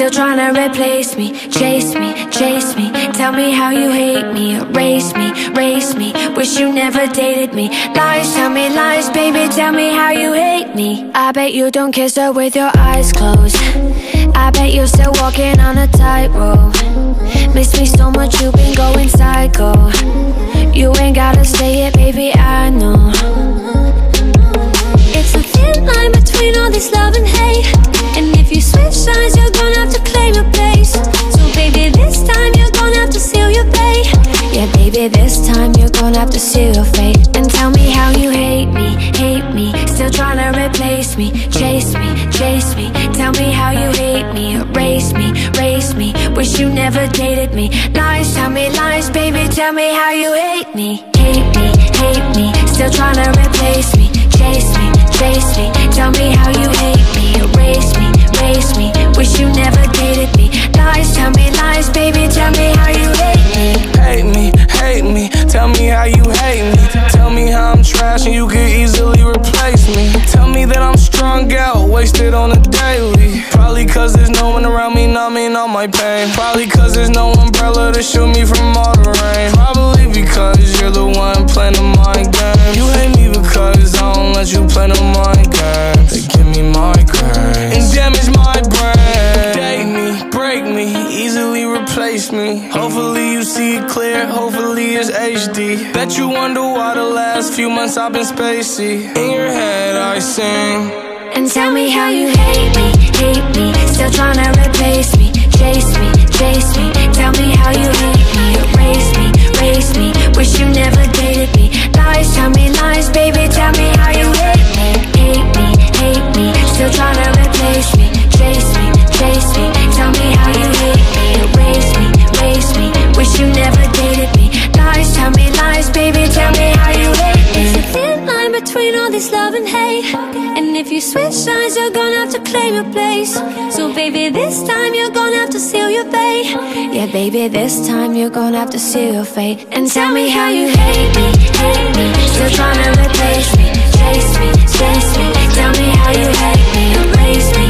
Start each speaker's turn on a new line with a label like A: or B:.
A: Still trying to replace me, chase me, chase me. Tell me how you hate me, erase me, race me. Wish you never dated me. Lies, tell me lies, baby, tell me how you hate me. I bet you don't kiss her with your eyes closed. I bet you're still walking on a tightrope. Miss me so much, you've been going psycho. You ain't gotta say it, baby, I know. It's a thin line between all this love and hate, and if you switch sides, you're gonna have to claim your place. So baby, this time you're gonna have to seal your fate. Yeah, baby, this time you're gonna have to seal your fate. And tell me how you hate me, hate me. Still trying to replace me, chase me, chase me. Tell me how you hate me, erase me, race me. Wish you never dated me. Lies, tell me lies, baby, tell me how you hate me. Hate me, hate me. Still trying to replace me, chase me, chase me. Tell me how you hate me, erase me, race me. Wish you never dated me. Lies, tell me lies, baby, tell me how you hate me.
B: Hate me, hate me. Tell me how you hate me. Tell me how I'm trash and you could easily replace me. Tell me that I'm strung out, wasted on a daily. Probably cause there's no one around me numbing all my pain. Probably cause there's no umbrella to shield me from all the rain. Probably because you're the one playing the mind game. You hate me because I don't let you play no mind games. They give me migraine and damage my brain. Date me, break me, easily replace me. Hopefully you see it clear, hopefully it's HD. Bet you wonder why the last few months I've been spacey. In your head I sing.
A: And tell me how you hate me, hate me. Still trying to replace me, chase me, chase me. Tell me how you hate me, erase me, race me. Wish you never dated me. Lies, tell me lies, baby, tell me how you hate me. Hate me, hate me. Still trying to replace me, chase me, chase me. Tell me how you hate me, erase me, race me. Wish you never dated me. Lies, tell me lies, baby, tell me how you hate me. It's a thin line between all this love and hate, and if you switch sides, you're gonna have to claim your place. So baby, this time you're gonna have to seal your fate. Yeah, baby, this time you're gonna have to seal your fate. And tell me how you hate me, hate me. Still trying to replace me, chase me, chase me. Tell me how you hate me, erase me,